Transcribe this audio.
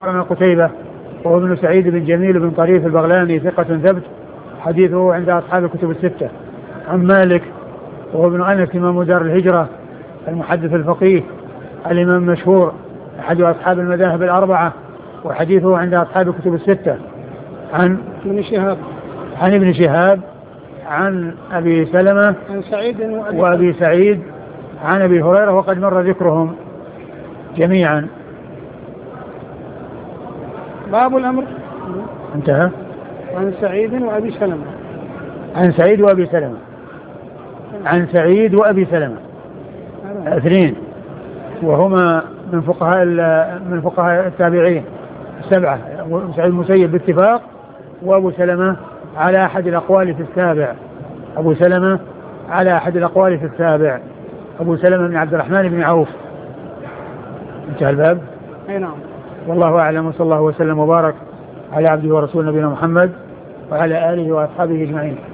أخبرنا قتيبة وهو ابن سعيد بن جميل بن طريف البغلاني ثقة ثبت، حديثه عند أصحاب الكتب الستة. عن مالك وهو ابن أنس إمام دار الهجرة المحدث الفقيه الإمام المشهور أحد أصحاب المذاهب الأربعة، وحديثه عند أصحاب الكتب الستة. عن ابن شهاب عن أبي سلمة عن سعيد وأبي سعيد عن أبي هريرة، وقد مر ذكرهم جميعا. باب الأمر انتهى. عن سعيد وأبي سلمة. عن سعيد وأبي سلمة. عن سعيد وأبي سلمة اثنين، وهما من فقهاء التابعين السبعة. سعيد المسيب باتفاق، وأبو سلمة على أحد الأقوال في السابع. أبو سلمة على أحد الأقوال في السابع، أبو سلمة بن عبد الرحمن بن عوف. انتهى الباب. أي نعم. والله أعلم، وصلى الله وسلم وبارك على عبده ورسوله نبينا محمد وعلى آله وأصحابه أجمعين.